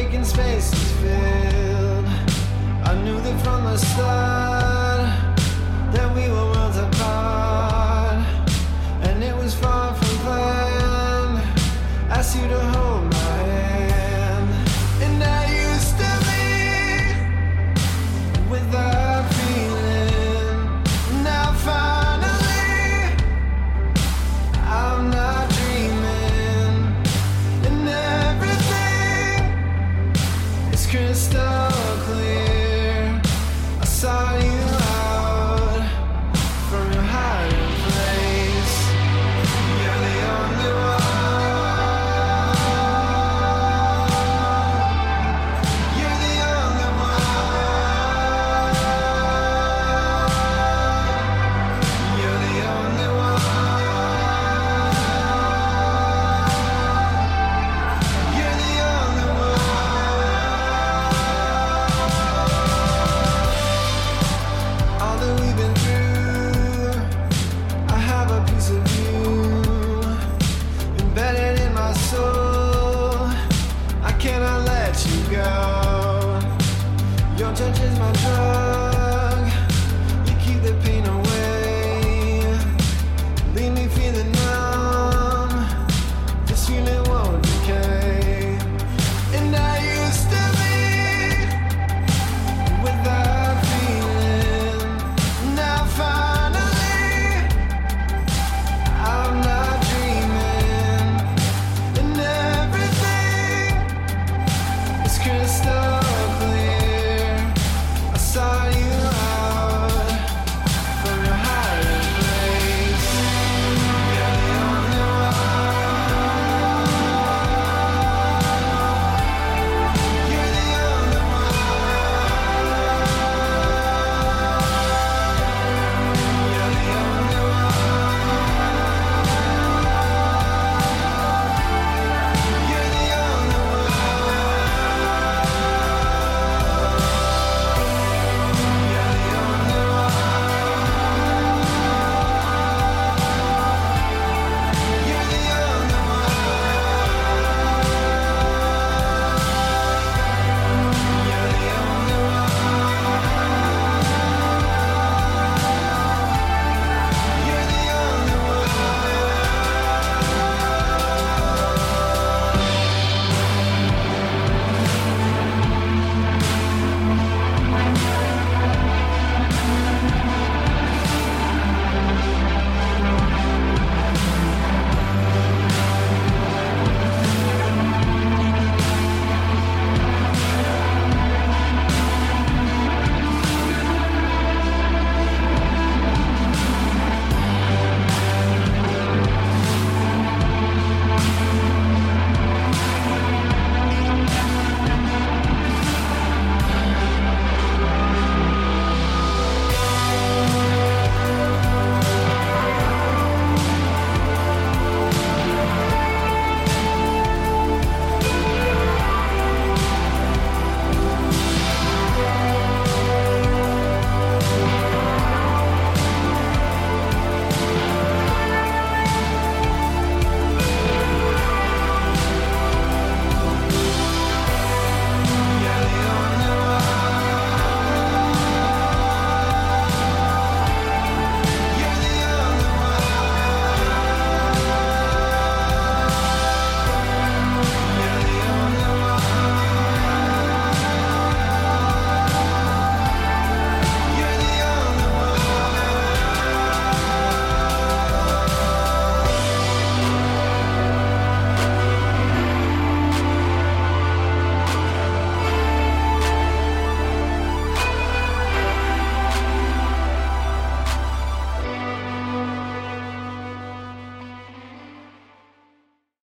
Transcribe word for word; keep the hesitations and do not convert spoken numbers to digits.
vacant spaces filled. I knew that from the start that we were worlds apart, and it was far from planned. Asked you to hold my hand, and I used to be without feeling. Now finally I'm not dreaming, and everything is crystal clear. I saw you out from your hiding place. You're the only one. You're the only one. You're the only one. You're the only one. All that we've been through, I have a piece of you embedded in my soul. I cannot let you go. Your touch is my drug.